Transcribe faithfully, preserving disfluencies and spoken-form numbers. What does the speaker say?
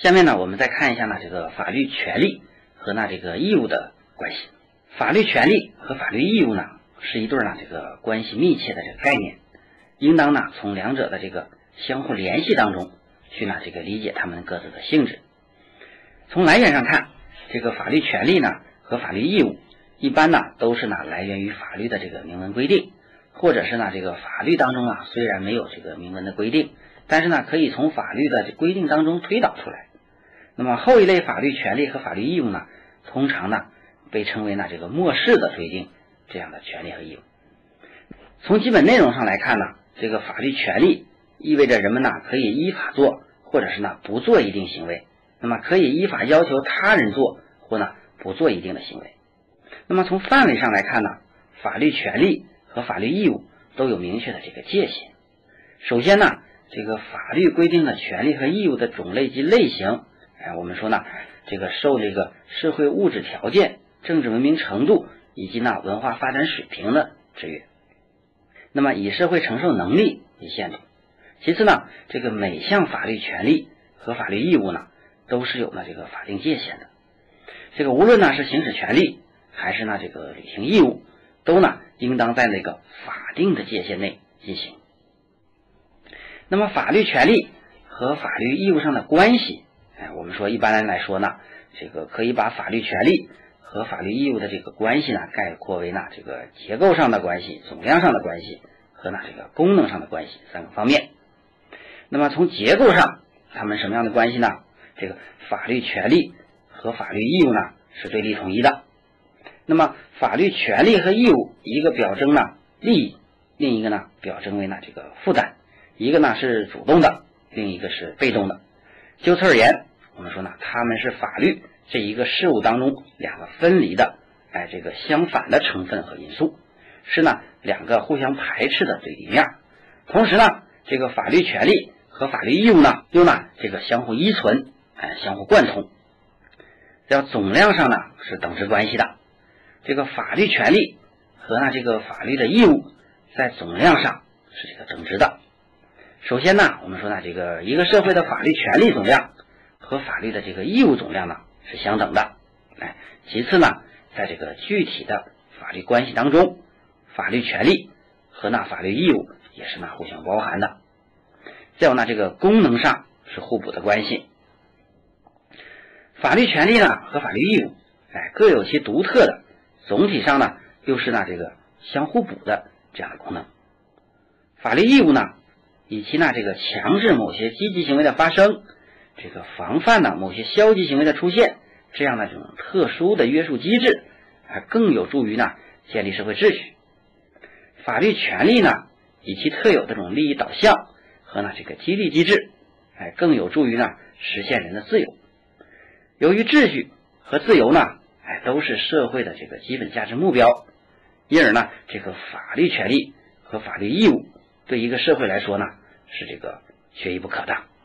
下面呢，我们再看一下呢这个法律权利和那这个义务的关系。法律权利和法律义务呢是一对呢这个关系密切的这个概念，应当呢从两者的这个相互联系当中去呢这个理解它们各自的性质。从来源上看，这个法律权利呢和法律义务一般呢都是呢来源于法律的这个明文规定，或者是呢这个法律当中啊虽然没有这个明文的规定，但是呢可以从法律的规定当中推导出来。那么后一类法律权利和法律义务呢，通常呢被称为呢这个默示的推定这样的权利和义务。从基本内容上来看呢，这个法律权利意味着人们呢可以依法做或者是呢不做一定行为，那么可以依法要求他人做或呢不做一定的行为。那么从范围上来看呢，法律权利和法律义务都有明确的这个界限。首先呢，这个法律规定的权利和义务的种类及类型，哎，我们说呢，这个受这个社会物质条件、政治文明程度以及呢文化发展水平的制约，那么以社会承受能力为限度。其次呢，这个每项法律权利和法律义务呢都是有了这个法定界限的。这个无论呢是行使权利还是呢这个履行义务，都呢应当在那个法定的界限内进行。那么法律权利和法律义务上的关系，哎，我们说一般来说呢，这个可以把法律权利和法律义务的这个关系呢概括为呢这个结构上的关系、总量上的关系和呢这个功能上的关系三个方面。那么从结构上，它们什么样的关系呢？这个法律权利和法律义务呢是对立统一的。那么法律权利和义务，一个表征呢利益，另一个呢表征为呢这个负担，一个呢是主动的，另一个是被动的。就此而言，我们说呢，它们是法律这一个事物当中两个分离的，哎，这个相反的成分和因素，是呢两个互相排斥的对立面。同时呢，这个法律权利和法律义务呢又呢这个相互依存，哎，相互贯通。在总量上呢是等值关系的，这个法律权利和呢这个法律的义务在总量上是这个等值的。首先呢，我们说呢，这个一个社会的法律权利总量和法律的这个义务总量呢是相等的。哎，其次呢，在这个具体的法律关系当中，法律权利和呢法律义务也是呢互相包含的。再有呢，这个功能上是互补的关系。法律权利呢和法律义务，哎，各有其独特的，总体上呢又是呢这个相互补的这样的功能。法律义务呢，以其呢这个强制某些积极行为的发生，这个防范呢某些消极行为的出现，这样的这种特殊的约束机制，还更有助于呢建立社会秩序。法律权利呢，以其特有的这种利益导向和呢这个激励机制，哎，更有助于呢实现人的自由。由于秩序和自由呢，哎，都是社会的这个基本价值目标，因而呢，这个法律权利和法律义务对一个社会来说呢，是这个缺一不可的。